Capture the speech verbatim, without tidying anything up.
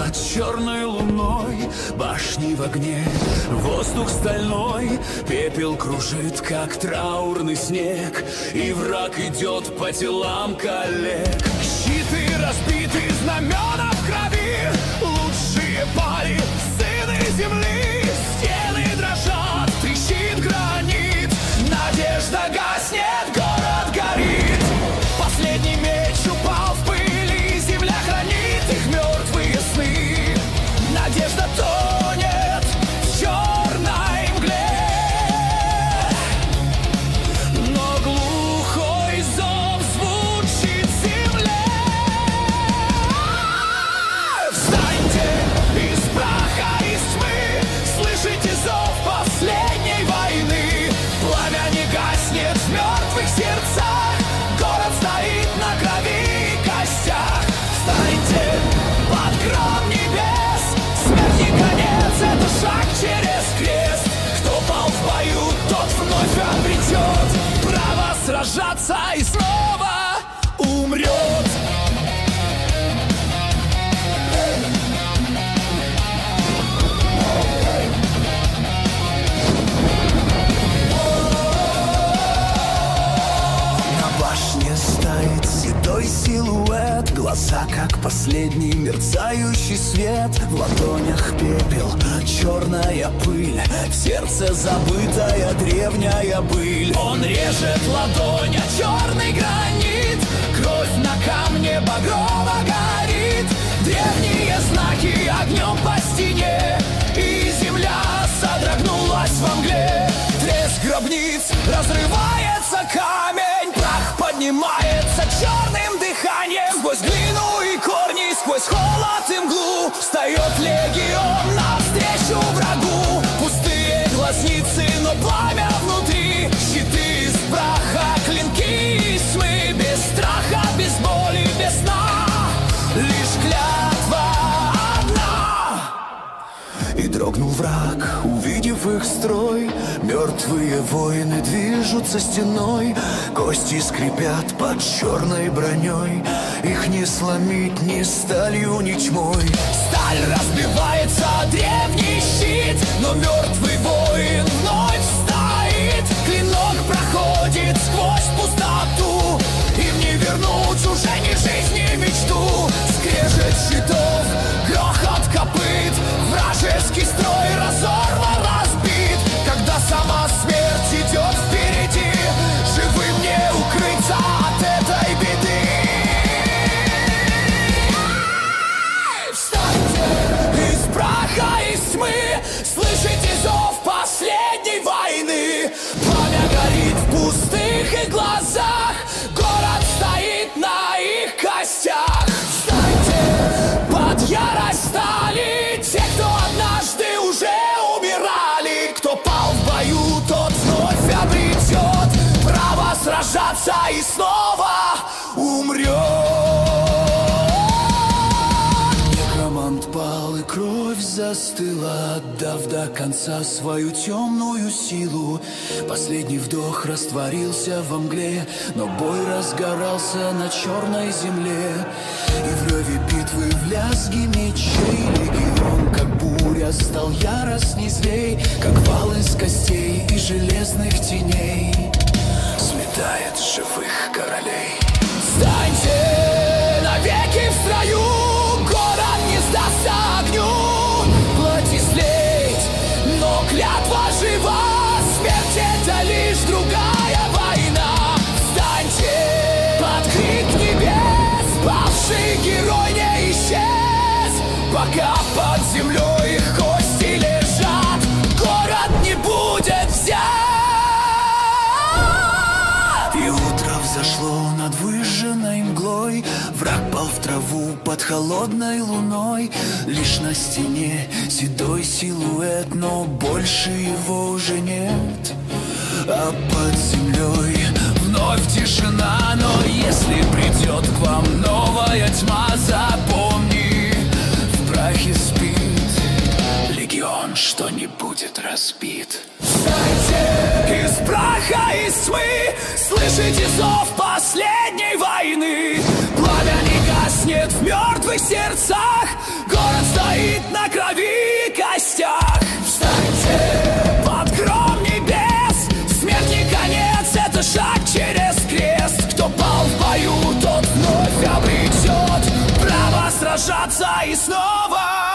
под черной луной, башни в огне, воздух стальной, пепел кружит, как траурный снег, и враг идет по телам коллег. Щиты разбиты, знамена в крови, лучшие пали, сыны земли, стены дрожат, трещит гранит, надежда гаснет, город горит. Последний меч упал в пыли, земля хранит их мертвые сны. Надежда тонет в черной мгле, но глухой зов звучит в земле. Встаньте из праха, из тьмы, слышите зов последней войны. Пламя не гаснет в мертвых сердцах, город стоит на крови и костях. Встаньте под гром небес, смерть не конец, это шаг через крест. Кто пал в бою, тот вновь обретет право сражаться и снова умрет. Стоит седой силуэт, глаза как последний мерцающий свет. В ладонях пепел, черная пыль, в сердце забытая древняя быль. Он режет ладонь, а черный гранит, кровь на камне багрово горит. Древние знаки огнем по стене, и земля содрогнулась во мгле. Треск гробниц, разрывается камень, прах поднимается черным дыханием. Сквозь глину и корни, сквозь холод и мглу встает легион навстречу врагу. Пустые глазницы, но пламя внутри, щиты из праха, клинки из тьмы. Без страха, без боли, без сна, лишь клятва одна. И дрогнул враг, увидев их строй. Мертвые воины движутся стеной, кости скрипят под черной броней. Их не сломить ни сталью, ни тьмой. Сталь разбивается, древний щит, но мертвый воин вновь стоит. Клинок проходит сквозь пустоту, им не вернуть уже ни жизнь, ни мечту. Скрежет щитов, грохот копыт, вражеский строй разорван, разбит. Когда сама смерть идет впереди, живым не укрыться от этой беды. Встаньте из праха, из тьмы, слышите зов последней войны. Пламя горит в пустых их глазах, город стоит на их костях. Встаньте под ярость стали те, кто однажды уже умирали. Кто пал в бою, тот вновь обретет право сражаться и снова умрет. Некромант пал, и кровь застыла, отдав до конца свою темную силу. Последний вдох растворился во мгле, но бой разгорался на черной земле. И в реве битвы, в лязге мечей, легион, как буря, стал яростней злей, как вал из костей и железных теней, сметает живых королей. Встаньте навеки в строю, город не сдастся огню. Плоть излить, но клятва жива, смерть — это лишь другая война. Встаньте под крик небес, павший герой не исчез, пока под землей их кости лежат, город не будет взят. И утро взошло над выжженной мглой, враг пал в траву под холодной луной. Лишь на стене седой силуэт, но больше его уже нет. А под землей вновь тишина, но если придет к вам новая тьма, запомни, в прахе спит легион, что не будет разбит. Встайте из праха, из тьмы, слышите зов последней войны. Пламя не гаснет, гаснет в мертвых сердцах. Город стоит на крови и костях. Встаньте под гром небес, смерть не конец, это шаг через крест. Кто пал в бою, тот вновь обретет право сражаться и снова.